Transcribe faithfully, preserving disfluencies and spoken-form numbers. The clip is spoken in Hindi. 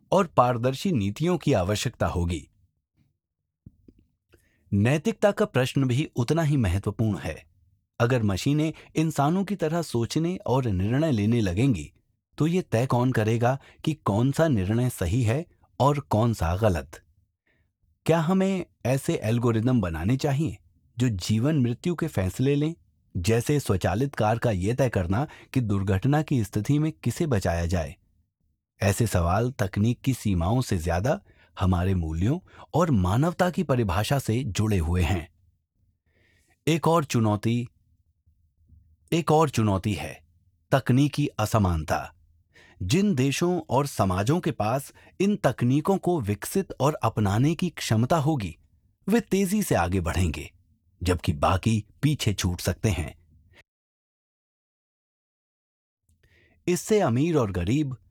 और पारदर्शी नीतियों की आवश्यकता होगी। नैतिकता का प्रश्न भी उतना ही महत्वपूर्ण है। अगर मशीनें इंसानों की तरह सोचने और निर्णय लेने लगेंगी, तो ये तय कौन करेगा कि कौन सा निर्णय सही है और कौन सा गलत? क्या हमें ऐसे एल्गोरिदम बनाने चाहिए जो जीवन मृत्यु के फैसले लें, जैसे स्वचालित कार का ये तय करना कि दुर्घटना की स्थिति में किसे बचाया जाए? ऐसे सवाल तकनीक की सीमाओं से ज्यादा हमारे मूल्यों और मानवता की परिभाषा से जुड़े हुए हैं। एक और चुनौती एक और चुनौती है तकनीकी असमानता। जिन देशों और समाजों के पास इन तकनीकों को विकसित और अपनाने की क्षमता होगी, वे तेजी से आगे बढ़ेंगे, जबकि बाकी पीछे छूट सकते हैं। इससे अमीर और गरीब,